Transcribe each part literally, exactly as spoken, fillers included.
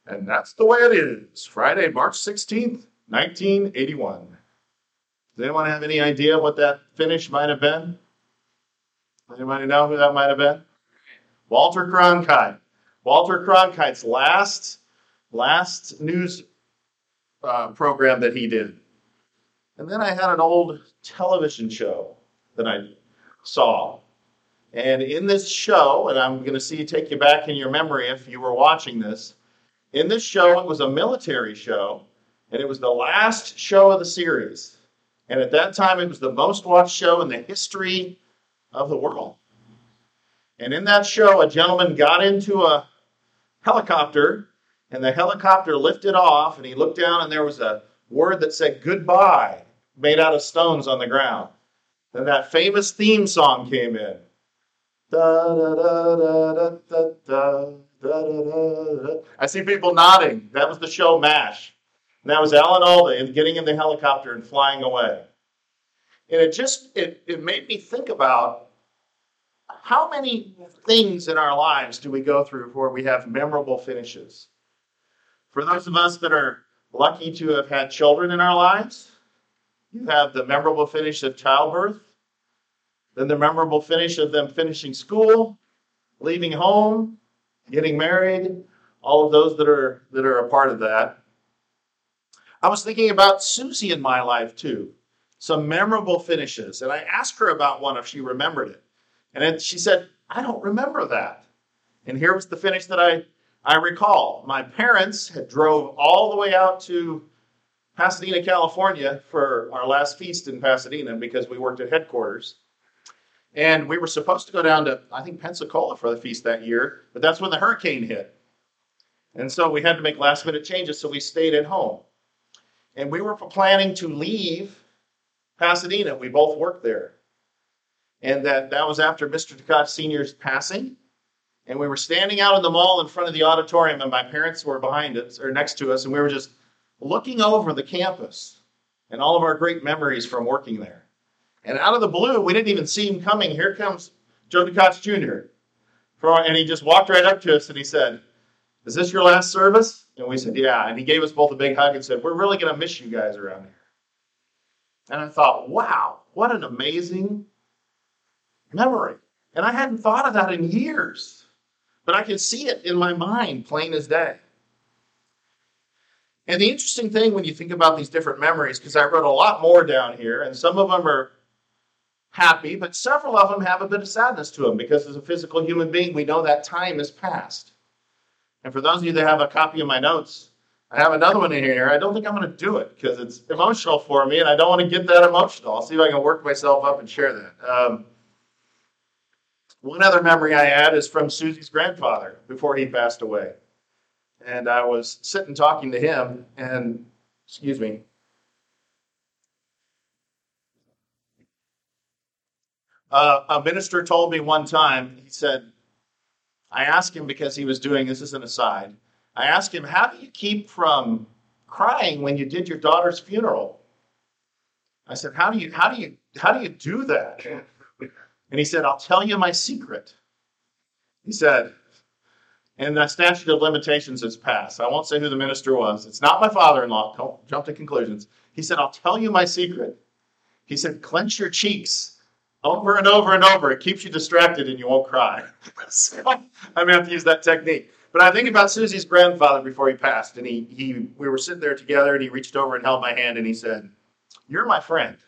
And that's the way it is. Friday, March sixteenth, nineteen eighty-one. Does anyone have any idea what that finish might have been? Anybody know who that might have been? Walter Cronkite. Walter Cronkite's last, last news uh, program that he did. And then I had an old television show that I saw. And in this show, and I'm going to see take you back in your memory if you were watching this. In this show, it was a military show, and it was the last show of the series. And at that time, it was the most watched show in the history of the world. And in that show, a gentleman got into a helicopter, and the helicopter lifted off, and he looked down, and there was a word that said goodbye made out of stones on the ground. Then that famous theme song came in. Da, da, da, da, da, da, da, da, da, da. I see people nodding. That was the show MASH. And that was Alan Alda getting in the helicopter and flying away. And it just, it, it made me think about how many things in our lives do we go through before we have memorable finishes? For those of us that are lucky to have had children in our lives, you have the memorable finish of childbirth, then the memorable finish of them finishing school, leaving home, getting married, all of those that are that are a part of that. I was thinking about Susie in my life too, some memorable finishes, and I asked her about one if she remembered it. And then she said, I don't remember that. And here was the finish that I, I recall. My parents had drove all the way out to Pasadena, California for our last feast in Pasadena because we worked at headquarters. And we were supposed to go down to, I think, Pensacola for the feast that year, but that's when the hurricane hit. And so we had to make last minute changes, so we stayed at home. And we were planning to leave Pasadena. We both worked there. And that, that was after Mister Ducat Senior's passing. And we were standing out in the mall in front of the auditorium, and my parents were behind us, or next to us, and we were just looking over the campus and all of our great memories from working there. And out of the blue, we didn't even see him coming. Here comes Joe Ducatz Junior And he just walked right up to us and he said, is this your last service? And we said, yeah. And he gave us both a big hug and said, we're really going to miss you guys around here. And I thought, wow, what an amazing memory. And I hadn't thought of that in years. But I can see it in my mind, plain as day. And the interesting thing when you think about these different memories, because I wrote a lot more down here, and some of them are happy, but several of them have a bit of sadness to them, because as a physical human being, we know that time has passed. And for those of you that have a copy of my notes, I have another one in here. I don't think I'm going to do it, because it's emotional for me, and I don't want to get that emotional. I'll see if I can work myself up and share that. Um, one other memory I had is from Susie's grandfather before he passed away. And I was sitting talking to him, and, excuse me, uh, a minister told me one time, he said, I asked him, because he was doing, this is an aside, I asked him, how do you keep from crying when you did your daughter's funeral? I said, how do you, how do you, how do you do that? And he said, I'll tell you my secret. He said, and the statute of limitations has passed. I won't say who the minister was. It's not my father-in-law. Don't jump to conclusions. He said, I'll tell you my secret. He said, clench your cheeks over and over and over. It keeps you distracted and you won't cry. So I may have to use that technique. But I think about Susie's grandfather before he passed. And he, he, we were sitting there together, and he reached over and held my hand, and he said, you're my friend.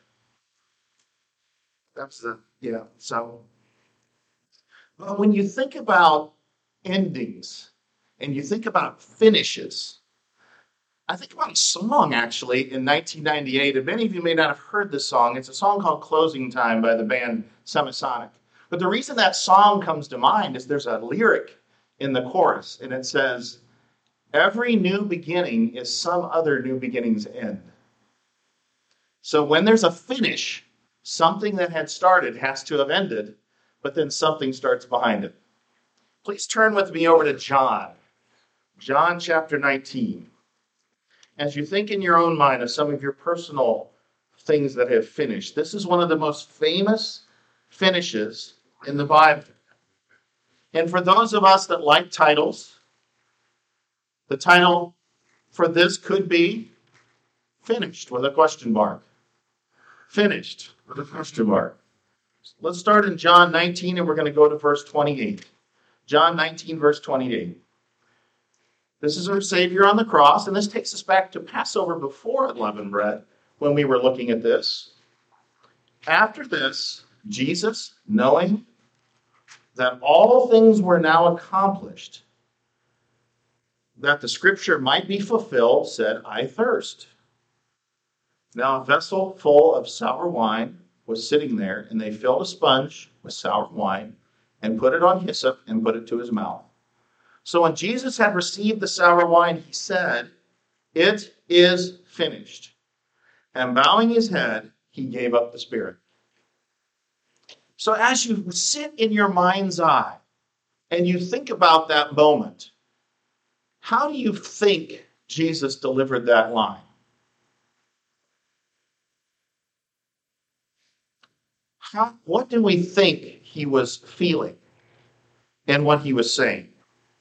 That's the, yeah, so. Well, when you think about endings and you think about finishes, I think about a song actually in nineteen ninety-eight, and many of you may not have heard this song. It's a song called Closing Time by the band Semisonic. But the reason that song comes to mind is there's a lyric in the chorus, and it says, every new beginning is some other new beginning's end. So when there's a finish, something that had started has to have ended, but then something starts behind it. Please turn with me over to John, John chapter nineteen. As you think in your own mind of some of your personal things that have finished, this is one of the most famous finishes in the Bible. And for those of us that like titles, The title for this could be Finished with a question mark. Finished with a question mark. Let's start in John nineteen and we're going to go to verse twenty-eight. John nineteen, verse twenty-eight. This is our Savior on the cross, and this takes us back to Passover before unleavened bread when we were looking at this. After this, Jesus, knowing that all things were now accomplished, that the scripture might be fulfilled, said, I thirst. Now a vessel full of sour wine was sitting there, and they filled a sponge with sour wine and put it on hyssop and put it to his mouth. So when Jesus had received the sour wine, he said, it is finished. And bowing his head, he gave up the spirit. So as you sit in your mind's eye and you think about that moment, how do you think Jesus delivered that line? How, what do we think he was feeling and what he was saying?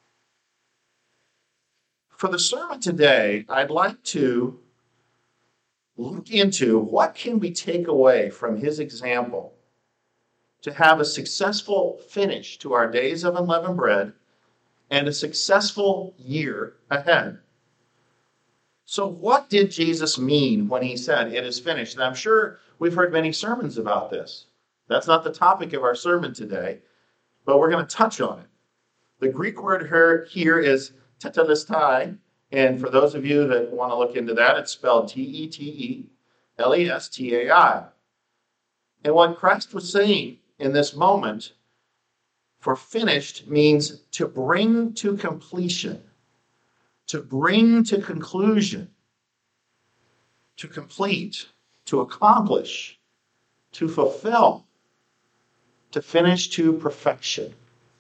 For the sermon today, I'd like to look into what can we take away from his example to have a successful finish to our days of unleavened bread and a successful year ahead. So what did Jesus mean when he said, it is finished? And I'm sure we've heard many sermons about this. That's not the topic of our sermon today, but we're going to touch on it. The Greek word here is tetelestai, and for those of you that want to look into that, it's spelled T E T E L E S T A I. And what Christ was saying in this moment for finished means to bring to completion, to bring to conclusion, to complete, to accomplish, to fulfill, to finish to perfection.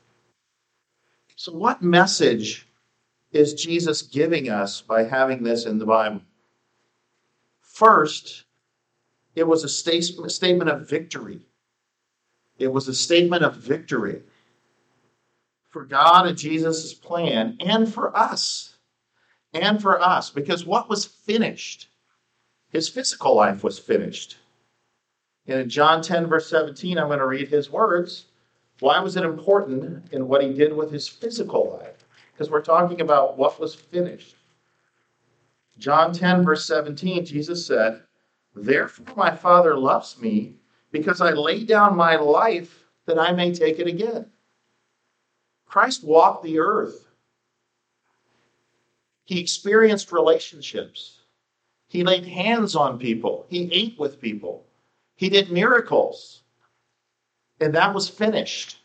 So what message is Jesus giving us by having this in the Bible? First, it was a statement of victory. It was a statement of victory for God and Jesus' plan, and for us. And for us. Because what was finished? His physical life was finished. And in John ten, verse seventeen, I'm going to read his words. Why was it important in what he did with his physical life? Because we're talking about what was finished. John ten, verse seventeen, Jesus said, therefore my Father loves me, because I lay down my life that I may take it again. Christ walked the earth. He experienced relationships. He laid hands on people. He ate with people. He did miracles. And that was finished.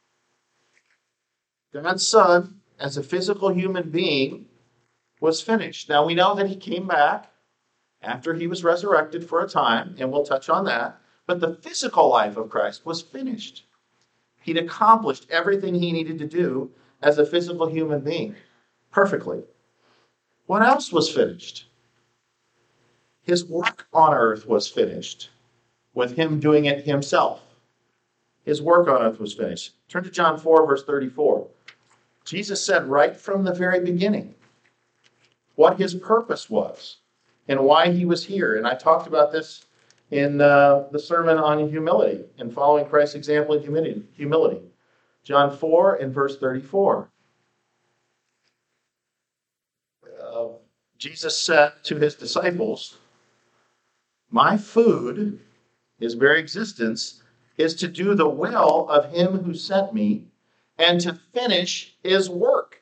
God's Son, as a physical human being, was finished. Now we know that he came back after he was resurrected for a time, and we'll touch on that. But the physical life of Christ was finished. He'd accomplished everything he needed to do as a physical human being perfectly. What else was finished? His work on earth was finished, with him doing it himself. His work on earth was finished. Turn to John four, verse thirty-four. Jesus said right from the very beginning what his purpose was and why he was here. And I talked about this in uh, the sermon on humility and following Christ's example in humility. humility. John four and verse thirty-four. Uh, Jesus said to his disciples, my food, his very existence, is to do the will of him who sent me and to finish his work.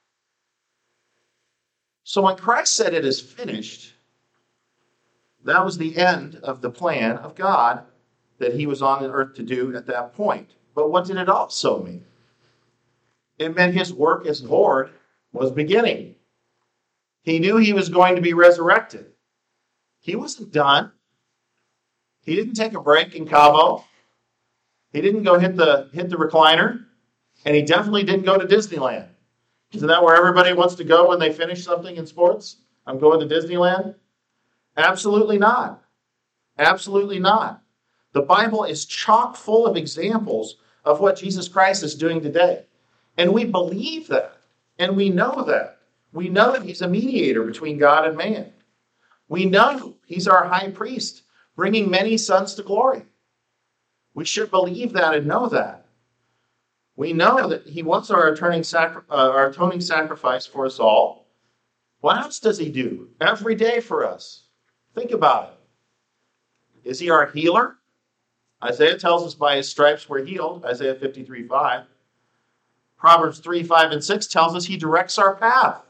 So when Christ said it is finished, that was the end of the plan of God that he was on the earth to do at that point. But what did it also mean? It meant his work as Lord was beginning. He knew he was going to be resurrected. He wasn't done. He didn't take a break in Cabo. He didn't go hit the hit the recliner. And he definitely didn't go to Disneyland. Isn't that where everybody wants to go when they finish something in sports? I'm going to Disneyland? Absolutely not. Absolutely not. The Bible is chock full of examples of what Jesus Christ is doing today. And we believe that. And we know that. We know that he's a mediator between God and man. We know he's our high priest, bringing many sons to glory. We should believe that and know that. We know that he was our atoning, sacri- uh, our atoning sacrifice for us all. What else does he do every day for us? Think about it. Is he our healer? Isaiah tells us by his stripes we're healed, Isaiah fifty-three five. Proverbs three, five, and six tells us he directs our path.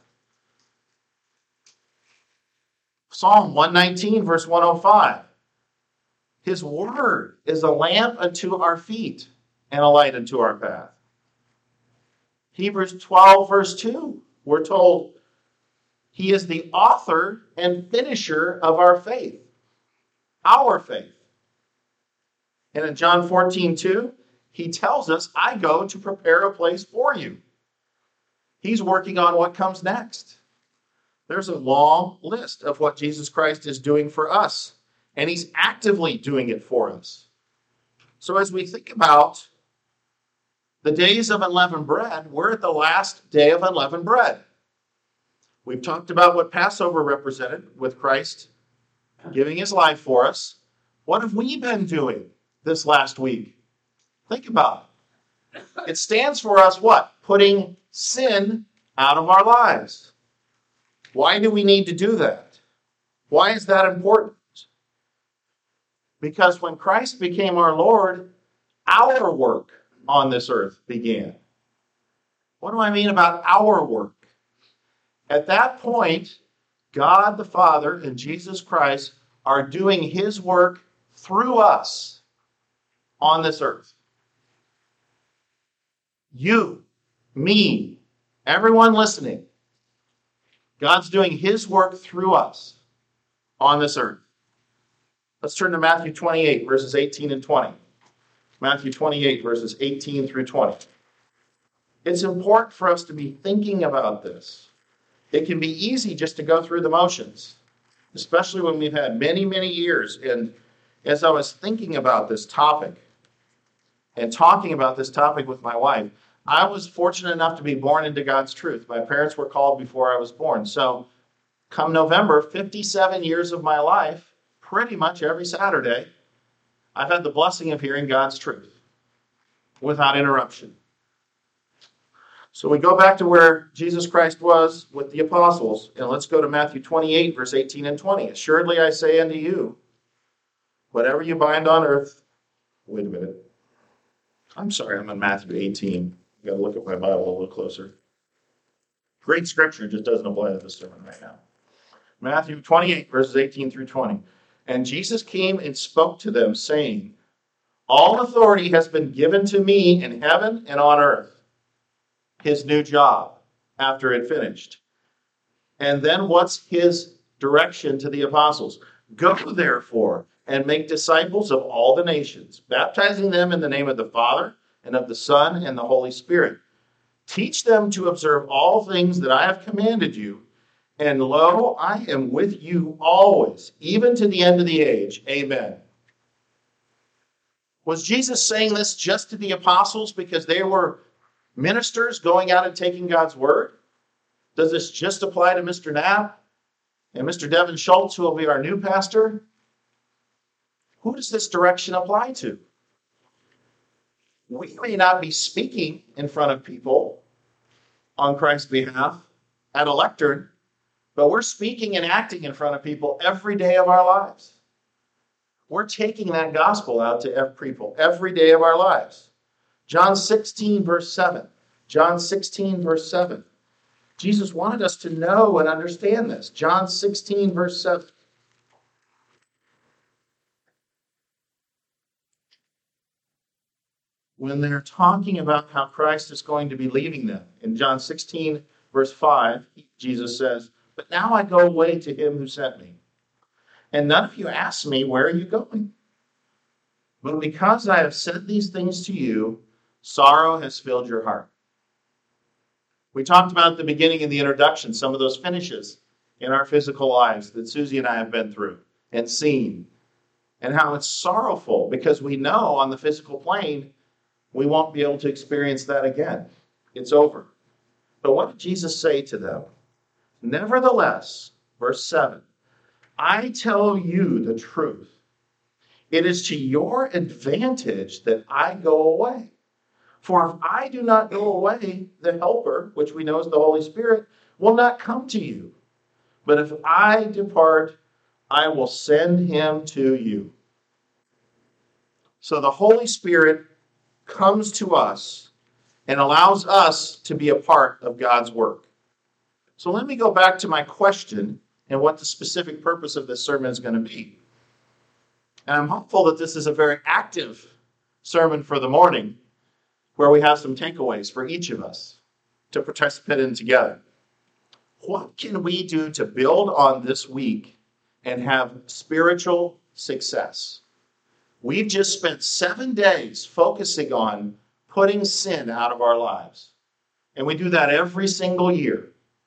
Psalm one nineteen, verse one oh five. His word is a lamp unto our feet and a light unto our path. Hebrews twelve, verse two, we're told he is the author and finisher of our faith. Our faith. And in John fourteen, two, he tells us, I go to prepare a place for you. He's working on what comes next. There's a long list of what Jesus Christ is doing for us, and he's actively doing it for us. So as we think about the days of unleavened bread, we're at the last day of unleavened bread. We've talked about what Passover represented with Christ giving his life for us. What have we been doing this last week? Think about it. It stands for us what? Putting sin out of our lives. Why do we need to do that? Why is that important? Because when Christ became our Lord, our work on this earth began. What do I mean about our work? At that point, God the Father and Jesus Christ are doing his work through us on this earth. You, me, everyone listening, God's doing his work through us on this earth. Let's turn to Matthew twenty-eight, verses eighteen and twenty. Matthew twenty-eight, verses eighteen through twenty. It's important for us to be thinking about this. It can be easy just to go through the motions, especially when we've had many, many years. And as I was thinking about this topic and talking about this topic with my wife, I was fortunate enough to be born into God's truth. My parents were called before I was born. So come November, fifty-seven years of my life, pretty much every Saturday, I've had the blessing of hearing God's truth without interruption. So we go back to where Jesus Christ was with the apostles, and let's go to Matthew twenty-eight, verse eighteen and twenty. Assuredly I say unto you, whatever you bind on earth, wait a minute. I'm sorry, I'm in Matthew eighteen. I've got to look at my Bible a little closer. Great scripture, just doesn't apply to this sermon right now. Matthew twenty-eight, verses eighteen through twenty. And Jesus came and spoke to them, saying, all authority has been given to me in heaven and on earth. His new job after it finished. And then what's his direction to the apostles? Go therefore and make disciples of all the nations, baptizing them in the name of the Father and of the Son and the Holy Spirit. Teach them to observe all things that I have commanded you. And lo, I am with you always, even to the end of the age. Amen. Was Jesus saying this just to the apostles because they were ministers going out and taking God's word? Does this just apply to Mister Knapp and Mister Devin Schultz, who will be our new pastor? Who does this direction apply to? We may not be speaking in front of people on Christ's behalf at a lectern, but we're speaking and acting in front of people every day of our lives. We're taking that gospel out to every people every day of our lives. John sixteen, verse seven. John sixteen, verse seven. Jesus wanted us to know and understand this. John sixteen, verse seven. When they're talking about how Christ is going to be leaving them, in John sixteen, verse five, Jesus says, but now I go away to him who sent me. And none of you ask me, where are you going? But because I have said these things to you, sorrow has filled your heart. We talked about at the beginning in the introduction some of those finishes in our physical lives that Susie and I have been through and seen, and how it's sorrowful because we know on the physical plane we won't be able to experience that again. It's over. But what did Jesus say to them? Nevertheless, verse seven, I tell you the truth. It is to your advantage that I go away. For if I do not go away, the Helper, which we know is the Holy Spirit, will not come to you. But if I depart, I will send him to you. So the Holy Spirit comes to us and allows us to be a part of God's work. So let me go back to my question and what the specific purpose of this sermon is going to be. And I'm hopeful that this is a very active sermon for the morning, where we have some takeaways for each of us to participate in together. What can we do to build on this week and have spiritual success? We've just spent seven days focusing on putting sin out of our lives. And we do that every single year.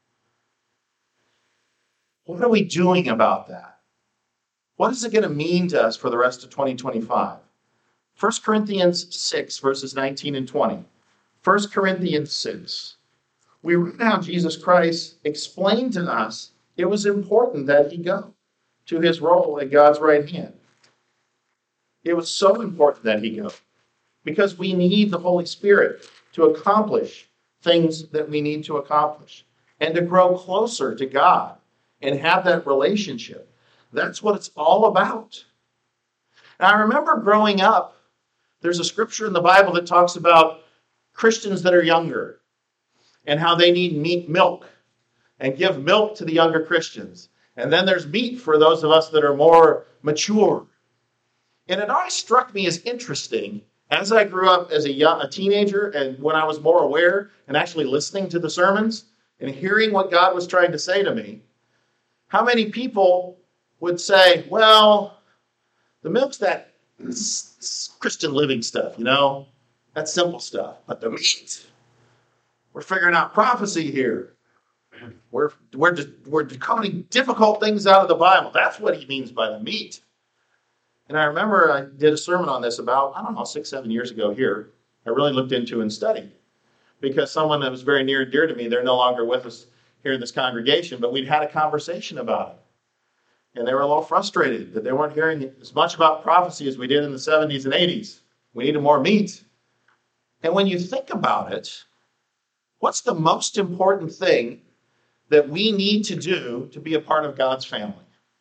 What are we doing about that? What is it going to mean to us for the rest of twenty twenty-five? First Corinthians six, verses nineteen and twenty. First Corinthians six. We read how Jesus Christ explained to us it was important that he go to his role at God's right hand. It was so important that he go because we need the Holy Spirit to accomplish things that we need to accomplish and to grow closer to God and have that relationship. That's what it's all about. And I remember growing up, there's a scripture in the Bible that talks about Christians that are younger and how they need meat milk and give milk to the younger Christians. And then there's meat for those of us that are more mature. And it always struck me as interesting as I grew up as a, young, a teenager and when I was more aware and actually listening to the sermons and hearing what God was trying to say to me, how many people would say, well, the milk's that Christian living stuff, you know, that's simple stuff. But the meat, we're figuring out prophecy here. We're, we're, we're decoding difficult things out of the Bible. That's what he means by the meat. And I remember I did a sermon on this about, I don't know, six, seven years ago here. I really looked into and studied because someone that was very near and dear to me, they're no longer with us here in this congregation, but we'd had a conversation about it. And they were a little frustrated that they weren't hearing as much about prophecy as we did in the seventies and eighties. We needed more meat. And when you think about it, what's the most important thing that we need to do to be a part of God's family?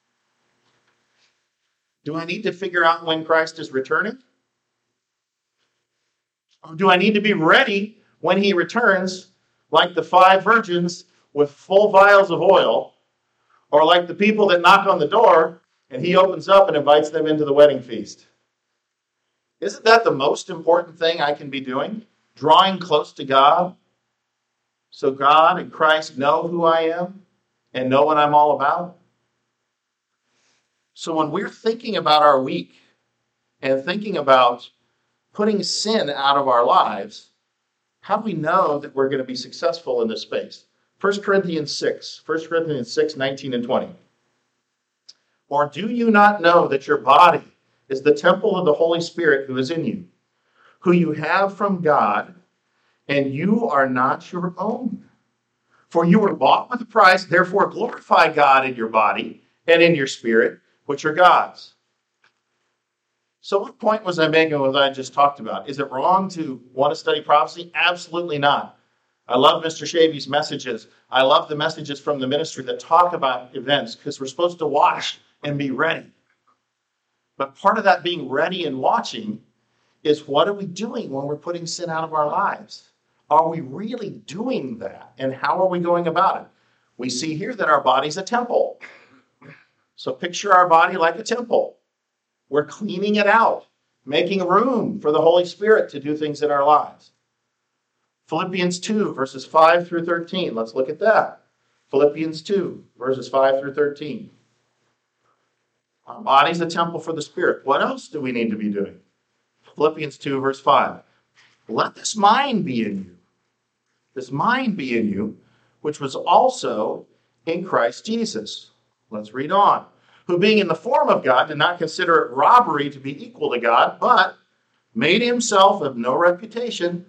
Do I need to figure out when Christ is returning? Or do I need to be ready when he returns, like the five virgins with full vials of oil, or like the people that knock on the door and he opens up and invites them into the wedding feast? Isn't that the most important thing I can be doing? Drawing close to God so God and Christ know who I am and know what I'm all about? So when we're thinking about our week and thinking about putting sin out of our lives, how do we know that we're going to be successful in this space? First Corinthians six, First Corinthians six, nineteen and twenty. Or do you not know that your body is the temple of the Holy Spirit who is in you, who you have from God, and you are not your own? For you were bought with a price, therefore glorify God in your body and in your spirit, which are God's. So what point was I making with what I just talked about? Is it wrong to want to study prophecy? Absolutely not. I love Mister Shavy's messages. I love the messages from the ministry that talk about events because we're supposed to watch and be ready. But part of that being ready and watching is what are we doing when we're putting sin out of our lives? Are we really doing that? And how are we going about it? We see here that our body's a temple. So picture our body like a temple. We're cleaning it out, making room for the Holy Spirit to do things in our lives. Philippians two, verses five through thirteen. Let's look at that. Philippians two, verses five through thirteen. Our body's a temple for the Spirit. What else do we need to be doing? Philippians two, verse five. Let this mind be in you. This mind be in you, which was also in Christ Jesus. Let's read on. Who being in the form of God did not consider it robbery to be equal to God, but made himself of no reputation,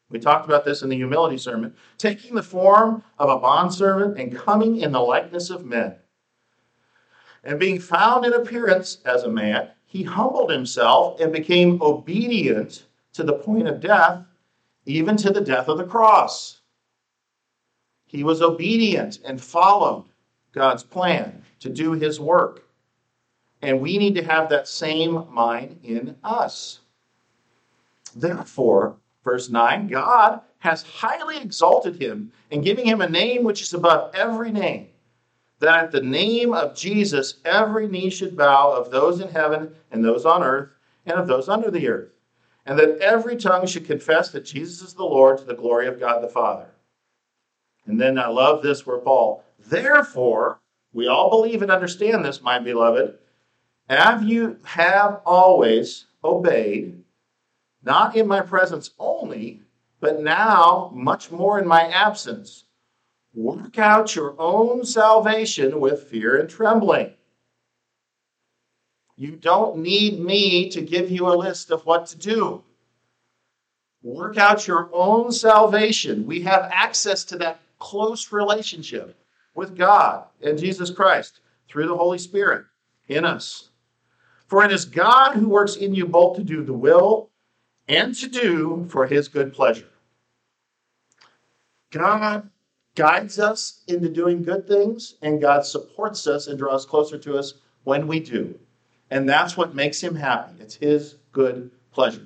We talked about this in the humility sermon. Taking the form of a bondservant and coming in the likeness of men. And being found in appearance as a man, he humbled himself and became obedient to the point of death, even to the death of the cross. He was obedient and followed God's plan to do his work. And we need to have that same mind in us. Therefore, verse nine, God has highly exalted him and giving him a name which is above every name, that at the name of Jesus every knee should bow, of those in heaven and those on earth and of those under the earth, and that every tongue should confess that Jesus is the Lord, to the glory of God the Father. And then I love this where Paul, therefore, we all believe and understand this, my beloved, have you have always obeyed, not in my presence only, but now much more in my absence. Work out your own salvation with fear and trembling. You don't need me to give you a list of what to do. Work out your own salvation. We have access to that close relationship with God and Jesus Christ through the Holy Spirit in us. For it is God who works in you both to do the will and to do for his good pleasure. God guides us into doing good things, and God supports us and draws closer to us when we do. And that's what makes him happy. It's his good pleasure.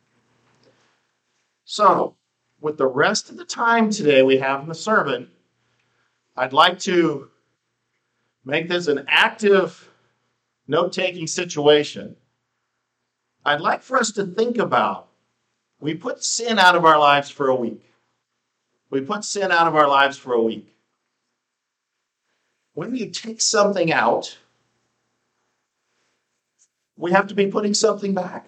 So, with the rest of the time today we have in the sermon, I'd like to make this an active note-taking situation. I'd like for us to think about, we put sin out of our lives for a week. We put sin out of our lives for a week. When you take something out, we have to be putting something back.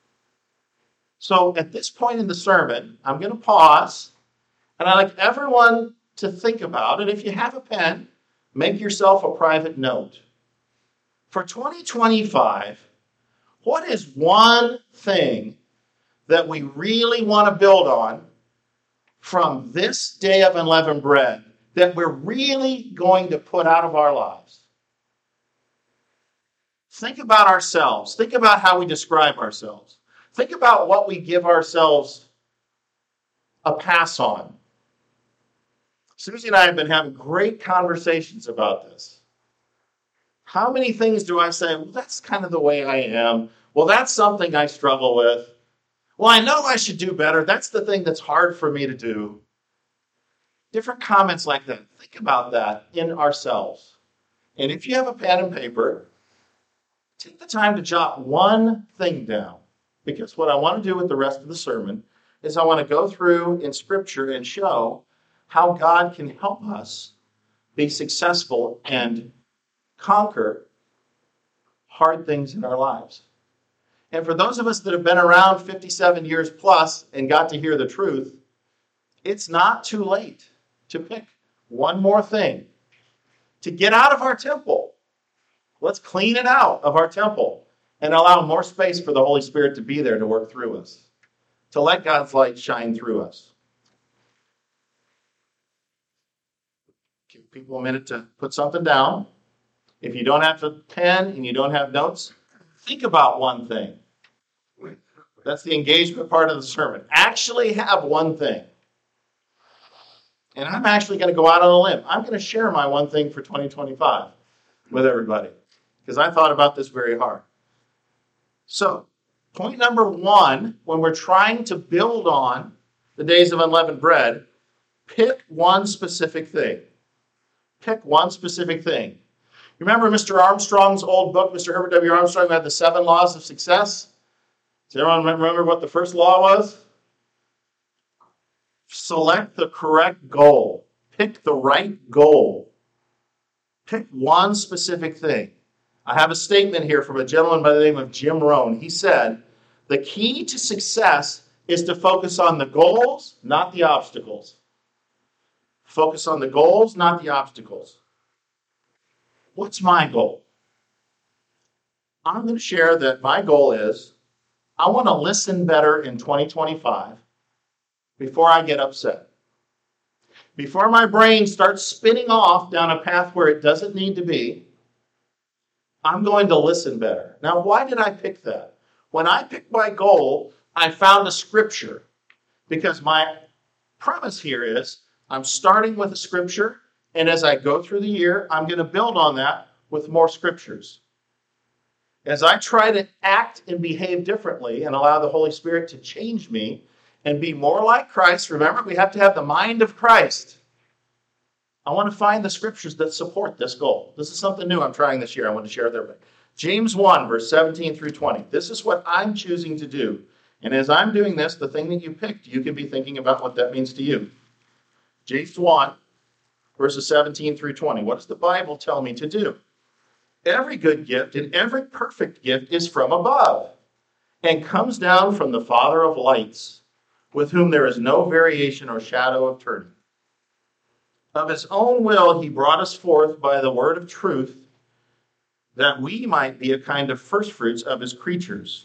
So at this point in the sermon, I'm going to pause, and I'd like everyone to think about it. If you have a pen, make yourself a private note. For twenty twenty-five, what is one thing that we really want to build on from this day of unleavened bread that we're really going to put out of our lives? Think about ourselves. Think about how we describe ourselves. Think about what we give ourselves a pass on. Susie and I have been having great conversations about this. How many things do I say, well, that's kind of the way I am. Well, that's something I struggle with. Well, I know I should do better. That's the thing that's hard for me to do. Different comments like that. Think about that in ourselves. And if you have a pen and paper, take the time to jot one thing down. Because what I want to do with the rest of the sermon is I want to go through in Scripture and show how God can help us be successful and conquer hard things in our lives. And for those of us that have been around fifty-seven years plus and got to hear the truth, it's not too late to pick one more thing to get out of our temple. Let's clean it out of our temple and allow more space for the Holy Spirit to be there to work through us, to let God's light shine through us. Give people a minute to put something down. If you don't have a pen and you don't have notes, think about one thing. That's the engagement part of the sermon. Actually have one thing. And I'm actually going to go out on a limb. I'm going to share my one thing for twenty twenty-five with everybody, because I thought about this very hard. So, point number one, when we're trying to build on the days of unleavened bread, pick one specific thing. Pick one specific thing. You remember Mister Armstrong's old book, Mister Herbert W. Armstrong, had the seven laws of success? Does everyone remember what the first law was? Select the correct goal. Pick the right goal. Pick one specific thing. I have a statement here from a gentleman by the name of Jim Rohn. He said, the key to success is to focus on the goals, not the obstacles. Focus on the goals, not the obstacles. What's my goal? I'm going to share that my goal is I want to listen better in twenty twenty-five before I get upset. Before my brain starts spinning off down a path where it doesn't need to be, I'm going to listen better. Now, why did I pick that? When I picked my goal, I found a scripture, because my premise here is I'm starting with a scripture, and as I go through the year, I'm going to build on that with more scriptures. As I try to act and behave differently and allow the Holy Spirit to change me and be more like Christ, remember, we have to have the mind of Christ. I want to find the scriptures that support this goal. This is something new I'm trying this year. I want to share with everybody. James one, verse seventeen through twenty. This is what I'm choosing to do. And as I'm doing this, the thing that you picked, you can be thinking about what that means to you. James one, verses seventeen through twenty. What does the Bible tell me to do? Every good gift and every perfect gift is from above and comes down from the Father of lights, with whom there is no variation or shadow of turning. Of his own will he brought us forth by the word of truth, that we might be a kind of firstfruits of his creatures.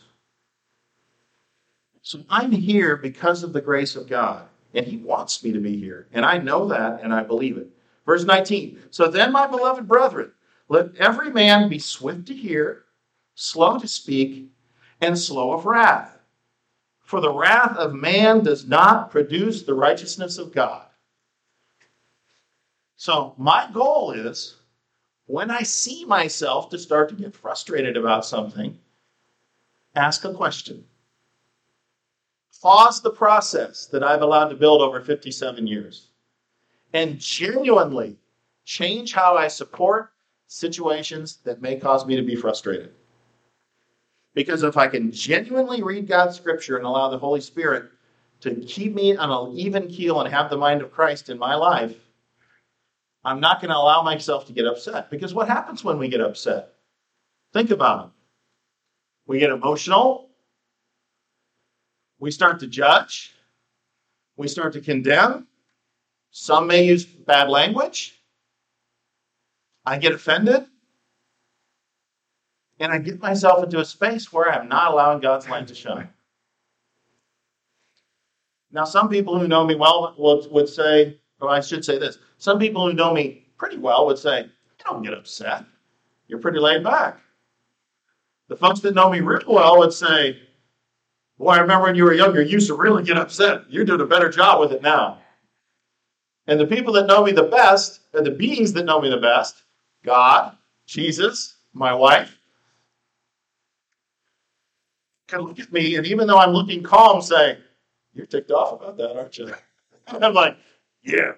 So I'm here because of the grace of God, and he wants me to be here. And I know that, and I believe it. Verse nineteen, so then, my beloved brethren, let every man be swift to hear, slow to speak, and slow of wrath. For the wrath of man does not produce the righteousness of God. So my goal is, when I see myself to start to get frustrated about something, ask a question. Pause the process that I've allowed to build over fifty-seven years and genuinely change how I support situations that may cause me to be frustrated. Because if I can genuinely read God's scripture and allow the Holy Spirit to keep me on an even keel and have the mind of Christ in my life, I'm not going to allow myself to get upset. Because what happens when we get upset? Think about it. We get emotional. We start to judge. We start to condemn. Some may use bad language. I get offended. And I get myself into a space where I'm not allowing God's light to shine. Now, some people who know me well would, would say, or I should say this, some people who know me pretty well would say, you don't get upset. You're pretty laid back. The folks that know me real well would say, boy, I remember when you were younger, you used to really get upset. You're doing a better job with it now. And the people that know me the best, are the beings that know me the best, God, Jesus, my wife, can look at me, and even though I'm looking calm, say, you're ticked off about that, aren't you? And I'm like, yeah.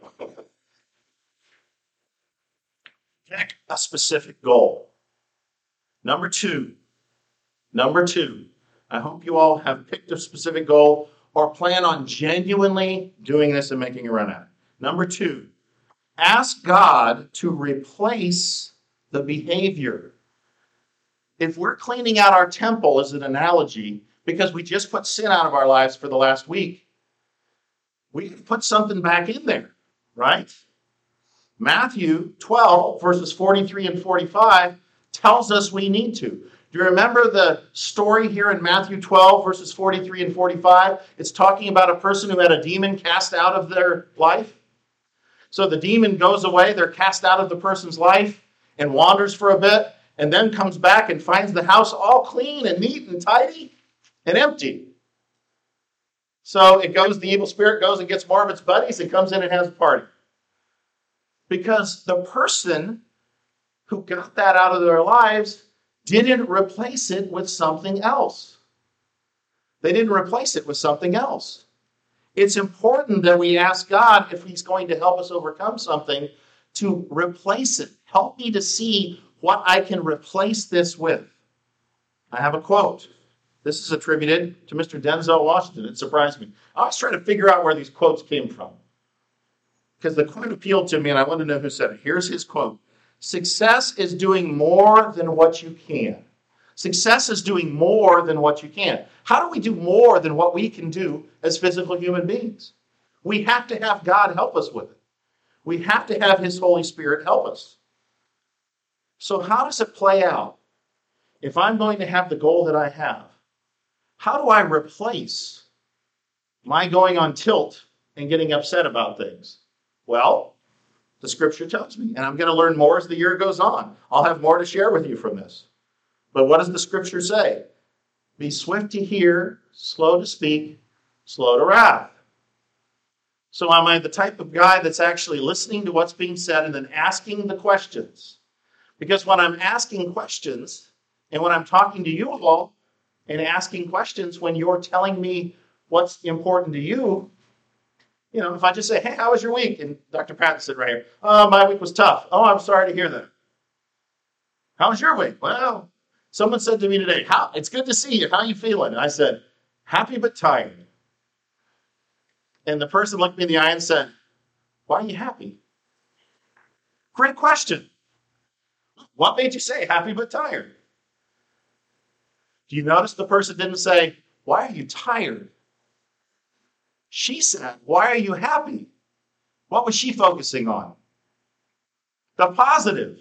Pick a specific goal. Number two, number two, I hope you all have picked a specific goal or plan on genuinely doing this and making a run at it. Number two, ask God to replace the behavior. If we're cleaning out our temple as an analogy, because we just put sin out of our lives for the last week, we can put something back in there, right? Matthew twelve, verses forty-three and forty-five, tells us we need to. Do you remember the story here in Matthew twelve, verses forty-three and forty-five? It's talking about a person who had a demon cast out of their life. So the demon goes away, they're cast out of the person's life and wanders for a bit, and then comes back and finds the house all clean and neat and tidy and empty. So it goes, the evil spirit goes and gets more of its buddies and comes in and has a party. Because the person who got that out of their lives didn't replace it with something else. They didn't replace it with something else. It's important that we ask God, if he's going to help us overcome something, to replace it. Help me to see what I can replace this with. I have a quote. This is attributed to Mister Denzel Washington. It surprised me. I was trying to figure out where these quotes came from, because the quote appealed to me and I wanted to know who said it. Here's his quote. Success is doing more than what you can. Success is doing more than what you can. How do we do more than what we can do as physical human beings? We have to have God help us with it. We have to have his Holy Spirit help us. So how does it play out? If I'm going to have the goal that I have, how do I replace Am I going on tilt and getting upset about things? Well, the scripture tells me, and I'm going to learn more as the year goes on. I'll have more to share with you from this. But what does the scripture say? Be swift to hear, slow to speak, slow to wrath. So am I the type of guy that's actually listening to what's being said and then asking the questions? Because when I'm asking questions, and when I'm talking to you all and asking questions, when you're telling me what's important to you, you know, if I just say, hey, how was your week? And Doctor Patton said right here, oh, my week was tough. Oh, I'm sorry to hear that. How was your week? Well, someone said to me today, "How? It's good to see you. How are you feeling?" And I said, happy but tired. And the person looked me in the eye and said, why are you happy? Great question. What made you say happy but tired? Do you notice the person didn't say, why are you tired? She said, why are you happy? What was she focusing on? The positive.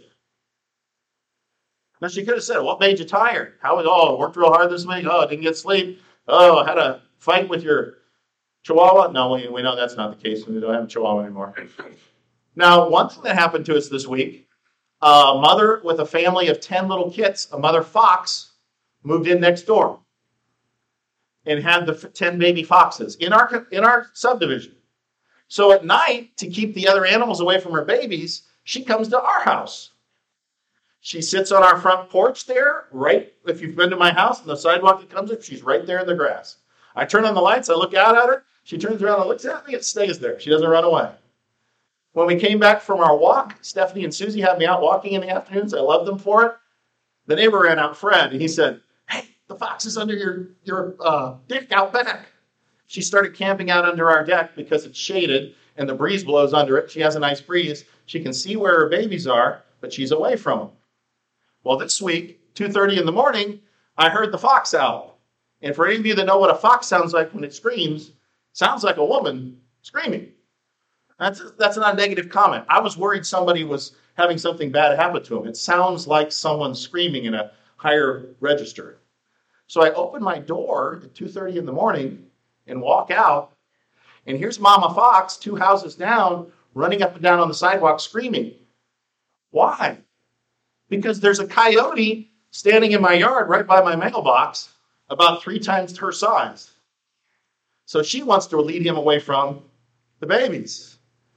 Now, she could have said, what made you tired? How was, oh, I worked real hard this week. Oh, I didn't get sleep. Oh, I had a fight with your Chihuahua. No, we, we know that's not the case. We don't have a Chihuahua anymore. Now, one thing that happened to us this week, a mother with a family of ten little kids, a mother fox, moved in next door and had the ten baby foxes in our, in our subdivision. So at night, to keep the other animals away from her babies, she comes to our house. She sits on our front porch there, right, if you've been to my house, and the sidewalk that comes up, she's right there in the grass. I turn on the lights, I look out at her, she turns around and looks at me, and stays there. She doesn't run away. When we came back from our walk, Stephanie and Susie had me out walking in the afternoons. I love them for it. The neighbor ran out, Fred, and he said, hey, the fox is under your, your uh, deck out back. She started camping out under our deck because it's shaded and the breeze blows under it. She has a nice breeze. She can see where her babies are, but she's away from them. Well, this week, two thirty in the morning, I heard the fox owl. And for any of you that know what a fox sounds like when it screams, it sounds like a woman screaming. That's, that's not a negative comment. I was worried somebody was having something bad happen to them. It sounds like someone screaming in a higher register. So I open my door at two thirty in the morning and walk out, and here's Mama Fox, two houses down, running up and down on the sidewalk screaming. Why? Because there's a coyote standing in my yard right by my mailbox, about three times her size. So she wants to lead him away from the babies.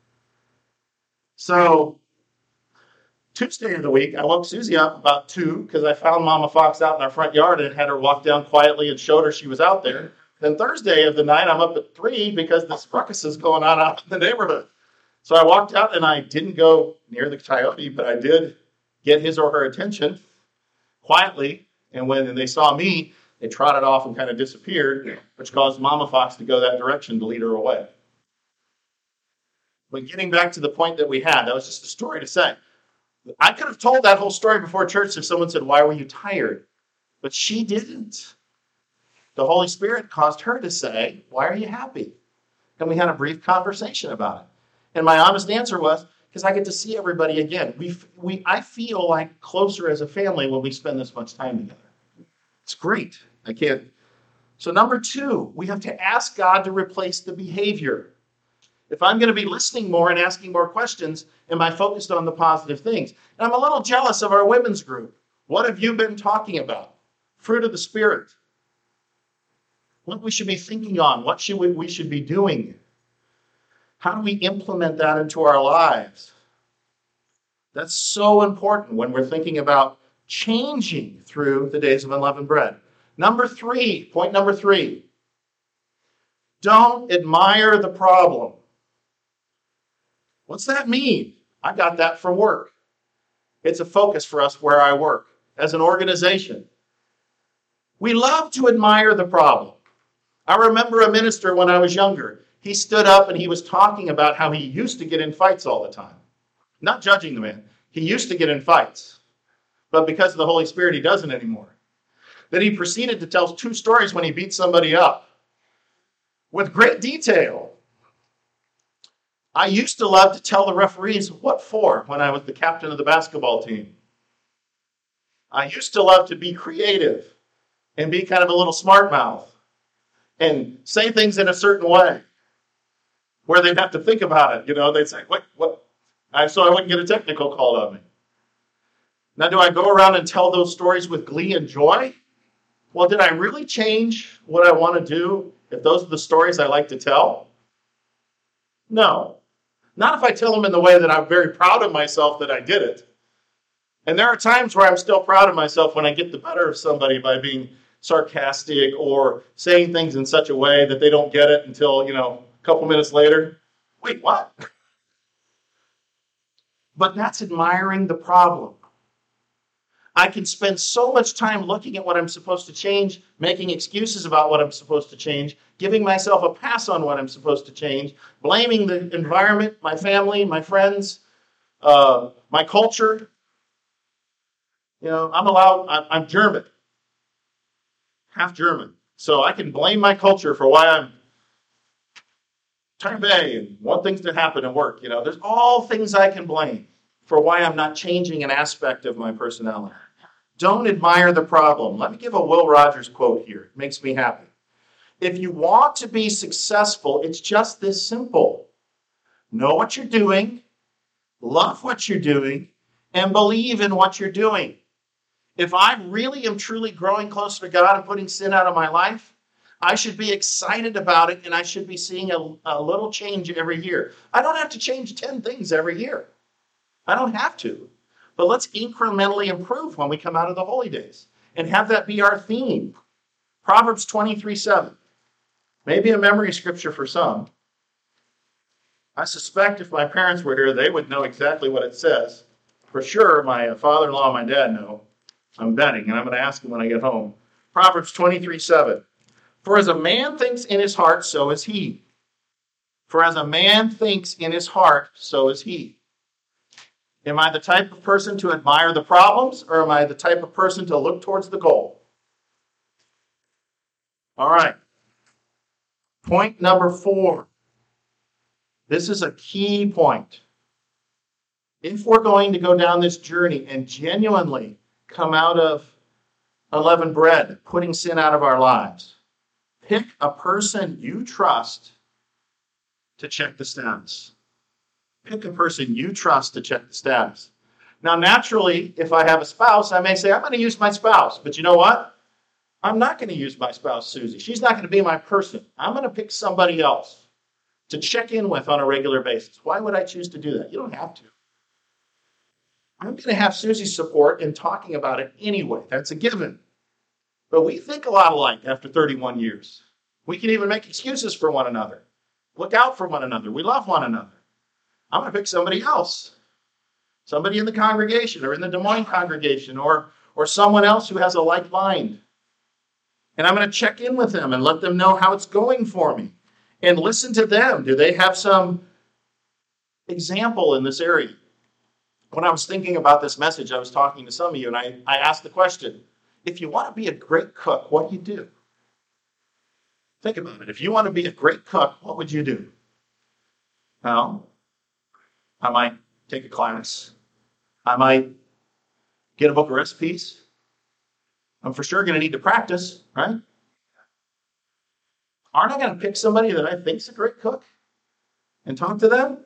So Tuesday of the week, I woke Susie up about two because I found Mama Fox out in our front yard and had her walk down quietly and showed her she was out there. Then Thursday of the night, I'm up at three because this ruckus is going on out in the neighborhood. So I walked out and I didn't go near the coyote, but I did get his or her attention quietly. And when they saw me, they trotted off and kind of disappeared, which caused Mama Fox to go that direction to lead her away. But getting back to the point that we had, that was just a story to say. I could have told that whole story before church if someone said, why were you tired? But she didn't. The Holy Spirit caused her to say, why are you happy? And we had a brief conversation about it. And my honest answer was, because I get to see everybody again. We, we, I feel like closer as a family when we spend this much time together. It's great. I can't. So number two, we have to ask God to replace the behavior. If I'm going to be listening more and asking more questions, am I focused on the positive things? And I'm a little jealous of our women's group. What have you been talking about? Fruit of the Spirit. What we should be thinking on. What should we, we should be doing. How do we implement that into our lives? That's so important when we're thinking about changing through the days of unleavened bread. Number three, point number three. Don't admire the problem. What's that mean? I got that from work. It's a focus for us where I work as an organization. We love to admire the problem. I remember a minister when I was younger. He stood up and he was talking about how he used to get in fights all the time. Not judging the man. He used to get in fights. But because of the Holy Spirit, he doesn't anymore. Then he proceeded to tell two stories when he beat somebody up with great detail. I used to love to tell the referees what for when I was the captain of the basketball team. I used to love to be creative and be kind of a little smart mouth. and say things in a certain way where they'd have to think about it. You know, they'd say, what, what? I, so I wouldn't get a technical called on me. Now, do I go around and tell those stories with glee and joy? Well, did I really change what I want to do if those are the stories I like to tell? No. Not if I tell them in the way that I'm very proud of myself that I did it. And there are times where I'm still proud of myself when I get the better of somebody by being sarcastic or saying things in such a way that they don't get it until, you know, a couple minutes later. Wait, what? But that's admiring the problem. I can spend so much time looking at what I'm supposed to change, making excuses about what I'm supposed to change, giving myself a pass on what I'm supposed to change, blaming the environment, my family, my friends, uh, my culture. You know, I'm allowed, I'm German, half German. So I can blame my culture for why I'm turn bay and want things to happen and work. You know, there's all things I can blame for why I'm not changing an aspect of my personality. Don't admire the problem. Let me give a Will Rogers quote here. It makes me happy. If you want to be successful, it's just this simple. Know what you're doing, love what you're doing, and believe in what you're doing. If I really am truly growing closer to God and putting sin out of my life, I should be excited about it, and I should be seeing a, a little change every year. I don't have to change ten things every year. I don't have to. But let's incrementally improve when we come out of the holy days and have that be our theme. Proverbs twenty-three seven. Maybe a memory scripture for some. I suspect if my parents were here, they would know exactly what it says. For sure, my father-in-law and my dad know. I'm betting, and I'm going to ask them when I get home. Proverbs twenty-three seven. For as a man thinks in his heart, so is he. For as a man thinks in his heart, so is he. Am I the type of person to admire the problems, or am I the type of person to look towards the goal? All right. Point number four. This is a key point. If we're going to go down this journey and genuinely come out of unleavened bread, putting sin out of our lives, pick a person you trust to check the status. Pick a person you trust to check the status. Now, naturally, if I have a spouse, I may say, I'm going to use my spouse. But you know what? I'm not going to use my spouse, Susie. She's not going to be my person. I'm going to pick somebody else to check in with on a regular basis. Why would I choose to do that? You don't have to. I'm going to have Susie's support in talking about it anyway. That's a given. But we think a lot alike after thirty-one years. We can even make excuses for one another. Look out for one another. We love one another. I'm going to pick somebody else. Somebody in the congregation or in the Des Moines congregation or, or someone else who has a like mind. And I'm going to check in with them and let them know how it's going for me. And listen to them. Do they have some example in this area? When I was thinking about this message, I was talking to some of you, and I, I asked the question, if you want to be a great cook, what do you do? Think about it. If you want to be a great cook, what would you do? Well, I might take a class. I might get a book of recipes. I'm for sure going to need to practice, right? Aren't I going to pick somebody that I think's a great cook and talk to them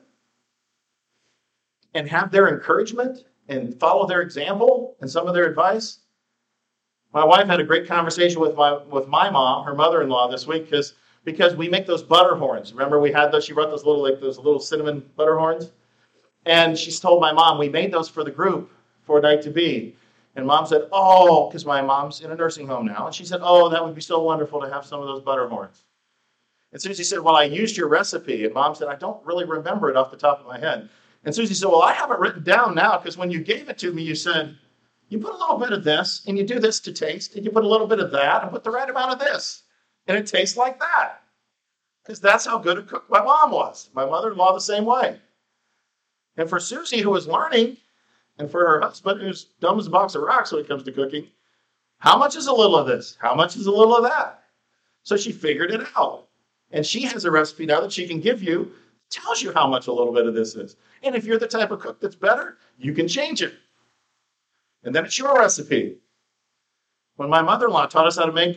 and have their encouragement and follow their example and some of their advice? My wife had a great conversation with my with my mom, her mother-in-law, this week because because we make those butter horns. Remember, we had those. She brought those little like those little cinnamon butter horns. And she's told my mom, we made those for the group for a night to be. And mom said, oh, because my mom's in a nursing home now. And she said, oh, that would be so wonderful to have some of those butter horns. And Susie said, well, I used your recipe. And mom said, I don't really remember it off the top of my head. And Susie said, well, I have it written down now because when you gave it to me, you said, you put a little bit of this and you do this to taste. And you put a little bit of that and put the right amount of this. And it tastes like that. Because that's how good a cook my mom was. My mother-in-law the same way. And for Susie, who was learning, and for her husband, who's dumb as a box of rocks when it comes to cooking, how much is a little of this? How much is a little of that? So she figured it out. And she has a recipe now that she can give you, tells you how much a little bit of this is. And if you're the type of cook that's better, you can change it. And then it's your recipe. When my mother-in-law taught us how to make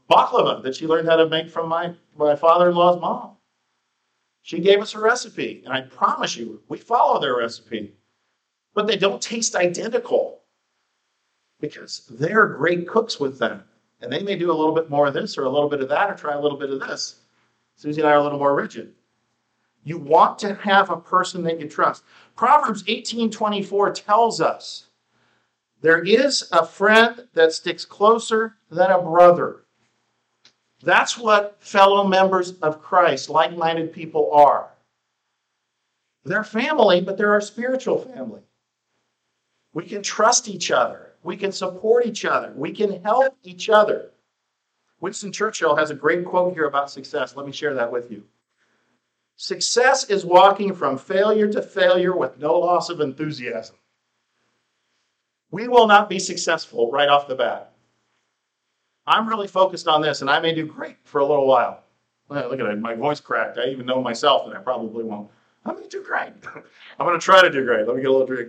baklava that she learned how to make from my, my father-in-law's mom. She gave us a recipe, and I promise you, we follow their recipe. But they don't taste identical because they're great cooks with them. And they may do a little bit more of this or a little bit of that or try a little bit of this. Susie and I are a little more rigid. You want to have a person that you trust. Proverbs eighteen twenty-four tells us there is a friend that sticks closer than a brother. That's what fellow members of Christ, like-minded people are. They're family, but they're our spiritual family. We can trust each other. We can support each other. We can help each other. Winston Churchill has a great quote here about success. Let me share that with you. Success is walking from failure to failure with no loss of enthusiasm. We will not be successful right off the bat. I'm really focused on this, and I may do great for a little while. Look at it, my voice cracked. I even know myself that I probably won't. I'm going to do great. I'm going to try to do great. Let me get a little drink.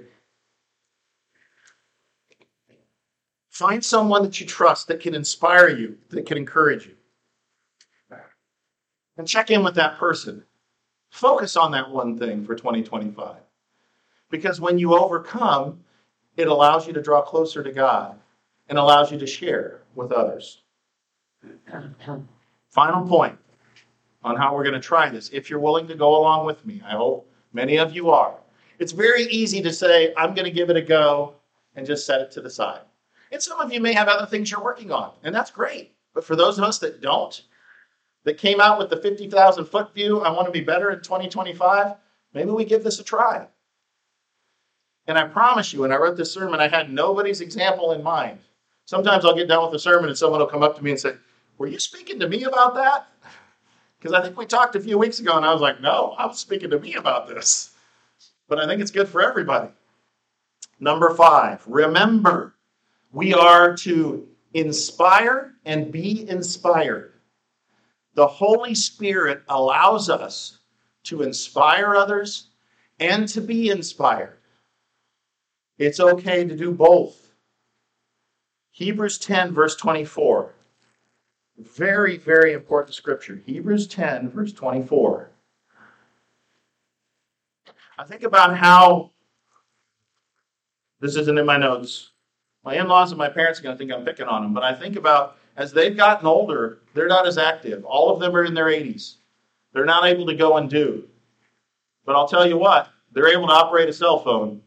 Find someone that you trust that can inspire you, that can encourage you. And check in with that person. Focus on that one thing for twenty twenty-five. Because when you overcome, it allows you to draw closer to God and allows you to share with others. Final point on how we're going to try this. If you're willing to go along with me, I hope many of you are. It's very easy to say, I'm going to give it a go and just set it to the side. And some of you may have other things you're working on, and that's great. But for those of us that don't, that came out with the fifty thousand foot view, I want to be better in twenty twenty-five, maybe we give this a try. And I promise you, when I wrote this sermon, I had nobody's example in mind. Sometimes I'll get done with the sermon and someone will come up to me and say, were you speaking to me about that? Because I think we talked a few weeks ago and I was like, no, I was speaking to me about this. But I think it's good for everybody. Number five, remember, we are to inspire and be inspired. The Holy Spirit allows us to inspire others and to be inspired. It's okay to do both. Hebrews ten, verse twenty-four. Very, very important scripture. Hebrews ten, verse twenty-four. I think about how, this isn't in my notes, my in-laws and my parents are going to think I'm picking on them, but I think about as they've gotten older, they're not as active. All of them are in their eighties. They're not able to go and do. But I'll tell you what, they're able to operate a cell phone.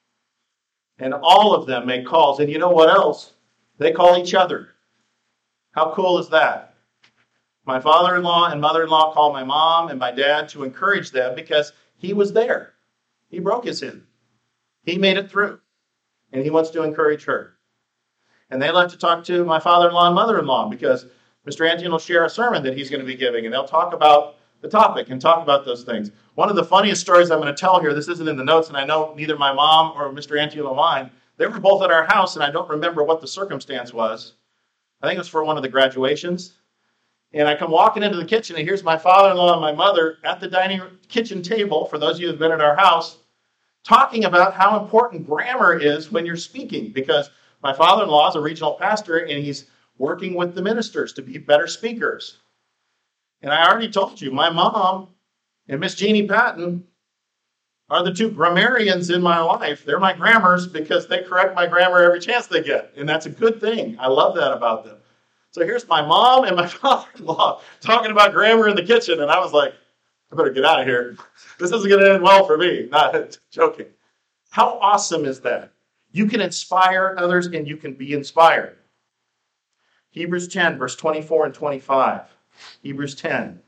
And all of them make calls. And you know what else? They call each other. How cool is that? My father-in-law and mother-in-law call my mom and my dad to encourage them because he was there. He broke his hip. He made it through. And he wants to encourage her. And they like to talk to my father-in-law and mother-in-law because Mister Antian will share a sermon that he's going to be giving, and they'll talk about the topic and talk about those things. One of the funniest stories I'm going to tell here, this isn't in the notes, and I know neither my mom or Mister Antian will mind. They were both at our house, and I don't remember what the circumstance was. I think it was for one of the graduations. And I come walking into the kitchen, and here's my father-in-law and my mother at the dining kitchen table, for those of you who have been at our house, talking about how important grammar is when you're speaking, because my father-in-law is a regional pastor, and he's working with the ministers to be better speakers. And I already told you, my mom and Miss Jeannie Patton are the two grammarians in my life. They're my grammars because they correct my grammar every chance they get. And that's a good thing. I love that about them. So here's my mom and my father-in-law talking about grammar in the kitchen. And I was like, I better get out of here. This isn't going to end well for me. Not joking. How awesome is that? You can inspire others and you can be inspired. Hebrews ten, verse twenty-four and twenty-five. Hebrews ten.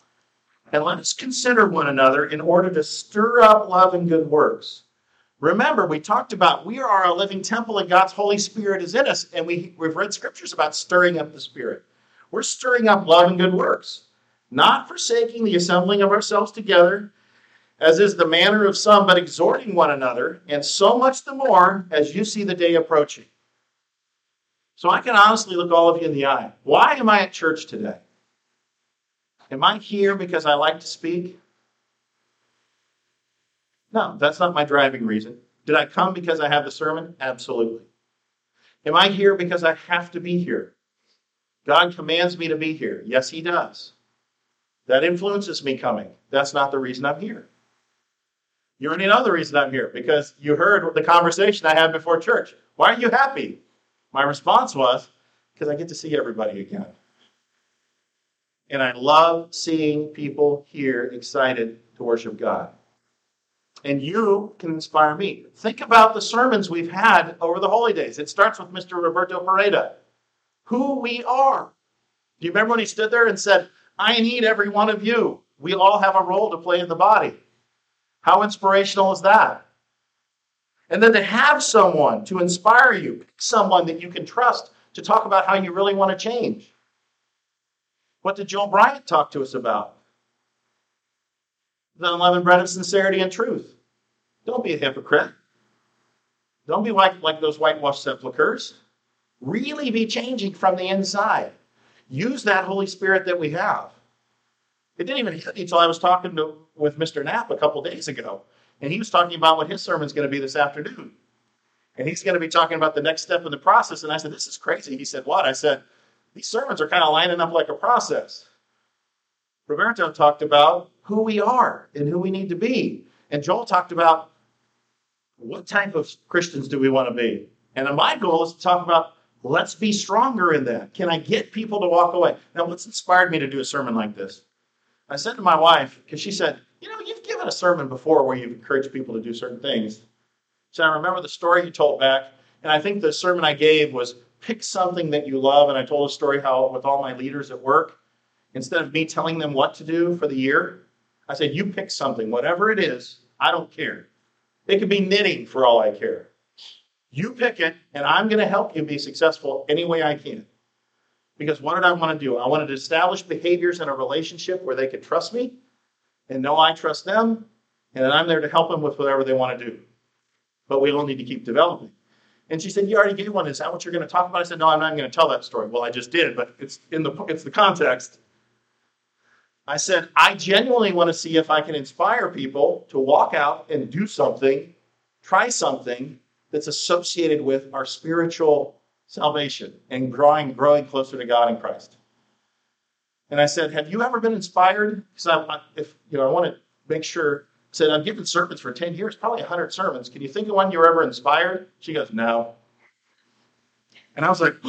And let us consider one another in order to stir up love and good works. Remember, we talked about we are a living temple and God's Holy Spirit is in us. And we, we've read scriptures about stirring up the Spirit. We're stirring up love and good works. Not forsaking the assembling of ourselves together, as is the manner of some, but exhorting one another, and so much the more as you see the day approaching. So I can honestly look all of you in the eye. Why am I at church today? Am I here because I like to speak? No, that's not my driving reason. Did I come because I have the sermon? Absolutely. Am I here because I have to be here? God commands me to be here. Yes, he does. That influences me coming. That's not the reason I'm here. You already know the reason I'm here, because you heard the conversation I had before church. Why are you happy? My response was, because I get to see everybody again. And I love seeing people here excited to worship God. And you can inspire me. Think about the sermons we've had over the holy days. It starts with Mister Roberto Pereda. Who we are. Do you remember when he stood there and said, I need every one of you. We all have a role to play in the body. How inspirational is that? And then to have someone to inspire you, someone that you can trust to talk about how you really want to change. What did Joel Bryant talk to us about? The unleavened bread of sincerity and truth. Don't be a hypocrite. Don't be like, like those whitewashed sepulchres. Really be changing from the inside. Use that Holy Spirit that we have. It didn't even hit me until I was talking to, with Mister Knapp a couple days ago. And he was talking about what his sermon's going to be this afternoon. And he's going to be talking about the next step in the process. And I said, this is crazy. He said, what? I said, these sermons are kind of lining up like a process. Roberto talked about who we are and who we need to be. And Joel talked about what type of Christians do we want to be. And my goal is to talk about, let's be stronger in that. Can I get people to walk away? Now, what's inspired me to do a sermon like this? I said to my wife, because she said, you know, you've given a sermon before where you've encouraged people to do certain things. So I remember the story you told back, and I think the sermon I gave was pick something that you love, and I told a story how with all my leaders at work, instead of me telling them what to do for the year, I said, you pick something, whatever it is, I don't care. It could be knitting for all I care. You pick it, and I'm going to help you be successful any way I can. Because what did I want to do? I wanted to establish behaviors in a relationship where they could trust me and know I trust them, and then I'm there to help them with whatever they want to do. But we all need to keep developing. And she said, you already gave one. Is that what you're going to talk about? I said, no, I'm not going to tell that story. Well, I just did, but it's in the it's the context. I said, I genuinely want to see if I can inspire people to walk out and do something, try something that's associated with our spiritual salvation and growing, growing closer to God in Christ. And I said, have you ever been inspired? Because I, I, if you know, I want to make sure. I said, I've given sermons for ten years, probably one hundred sermons. Can you think of one you were ever inspired? She goes, no. And I was like,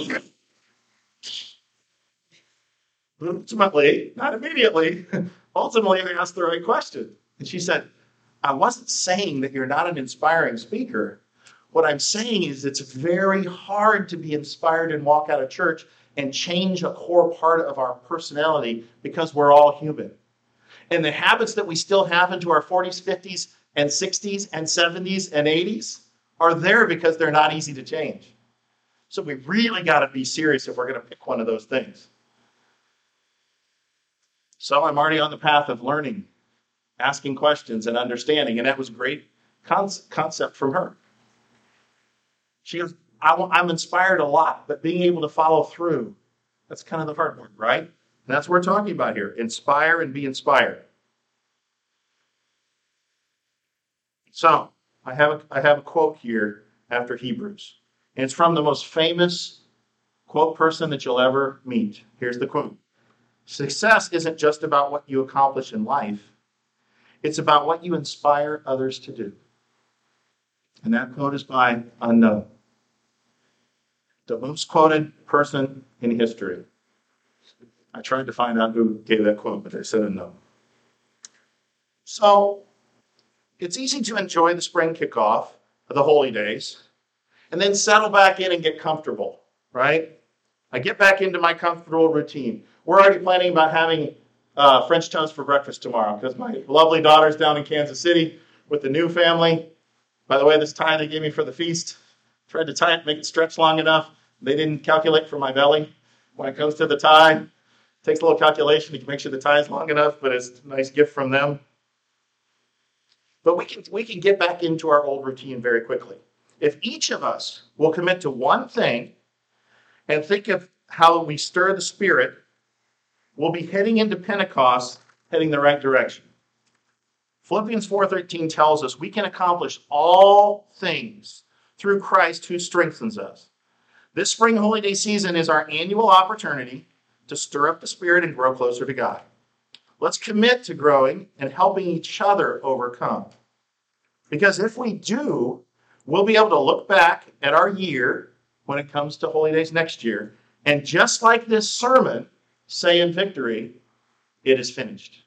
ultimately, not immediately, ultimately I asked the right question. And she said, I wasn't saying that you're not an inspiring speaker. What I'm saying is it's very hard to be inspired and walk out of church and change a core part of our personality because we're all human. And the habits that we still have into our forties, fifties, and sixties, and seventies, and eighties are there because they're not easy to change. So we really got to be serious if we're going to pick one of those things. So I'm already on the path of learning, asking questions, and understanding. And that was a great concept from her. She goes, I'm inspired a lot, but being able to follow through, that's kind of the hard part, right? And that's what we're talking about here. Inspire and be inspired. So I have a, I have a quote here after Hebrews. And it's from the most famous quote person that you'll ever meet. Here's the quote. Success isn't just about what you accomplish in life. It's about what you inspire others to do. And that quote is by Unknown. The most quoted person in history. I tried to find out who gave that quote, but they said no. So, it's easy to enjoy the spring kickoff of the holy days and then settle back in and get comfortable, right? I get back into my comfortable routine. We're already planning about having uh, French toast for breakfast tomorrow because my lovely daughter's down in Kansas City with the new family. By the way, this tie they gave me for the feast, tried to tie it, make it stretch long enough. They didn't calculate for my belly. When it comes to the tie, it takes a little calculation to make sure the tie is long enough, but it's a nice gift from them. But we can, we can get back into our old routine very quickly. If each of us will commit to one thing and think of how we stir the Spirit, we'll be heading into Pentecost, heading the right direction. Philippians four thirteen tells us we can accomplish all things through Christ who strengthens us. This spring holy day season is our annual opportunity to stir up the spirit and grow closer to God. Let's commit to growing and helping each other overcome. Because if we do, we'll be able to look back at our year when it comes to Holy Days next year, and just like this sermon, say in victory, it is finished.